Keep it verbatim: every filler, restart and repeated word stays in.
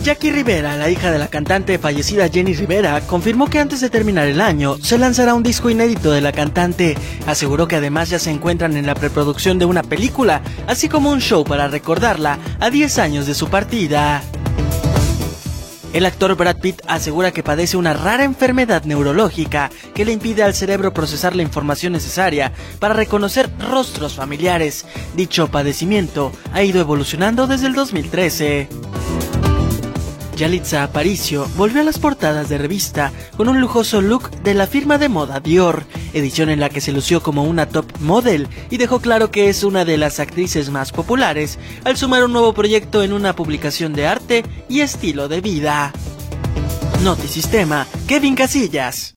Jackie Rivera, la hija de la cantante fallecida Jenni Rivera, confirmó que antes de terminar el año se lanzará un disco inédito de la cantante. Aseguró que además ya se encuentran en la preproducción de una película, así como un show para recordarla a diez años de su partida. El actor Brad Pitt asegura que padece una rara enfermedad neurológica que le impide al cerebro procesar la información necesaria para reconocer rostros familiares. Dicho padecimiento ha ido evolucionando desde el dos mil trece. Yalitza Aparicio volvió a las portadas de revista con un lujoso look de la firma de moda Dior, edición en la que se lució como una top model y dejó claro que es una de las actrices más populares al sumar un nuevo proyecto en una publicación de arte y estilo de vida. Notisistema, Kevin Casillas.